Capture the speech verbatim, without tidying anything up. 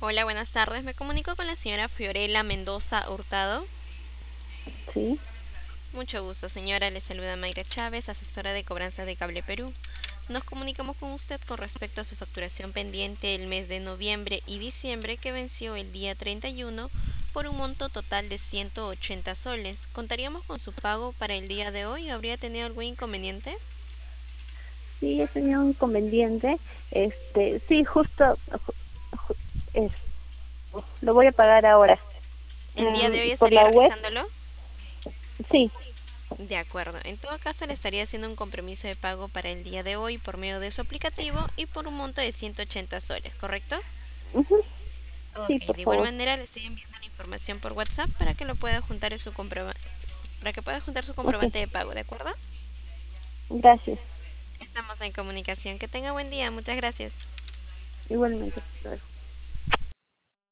Hola, buenas tardes. Me comunico con la señora Fiorella Mendoza Hurtado. Sí, Mucho gusto, señora. Le saluda Mayra Chávez, asesora de cobranza de Cable Perú. Nos comunicamos con usted con respecto a su facturación pendiente el mes de noviembre y diciembre que venció el día treinta y uno por un monto total de ciento ochenta soles. ¿Contaríamos con su pago para el día de hoy o habría tenido algún inconveniente? sí, he tenido un inconveniente. Este, sí, justo, ju- ju- es, lo voy a pagar ahora. ¿El día de Em, hoy por estaría la web, realizándolo? sí. De acuerdo. En todo caso, le estaría haciendo un compromiso de pago para el día de hoy por medio de su aplicativo y por un monto de ciento ochenta soles, ¿correcto? Ujú, Ok, sí, por de igual favor. manera le estoy enviando la información por WhatsApp para que lo pueda juntar en su comproba- para que pueda juntar su Ok, comprobante de pago, ¿de acuerdo? gracias. Estamos en comunicación. Que tenga buen día. Muchas gracias. Igualmente. Hasta luego.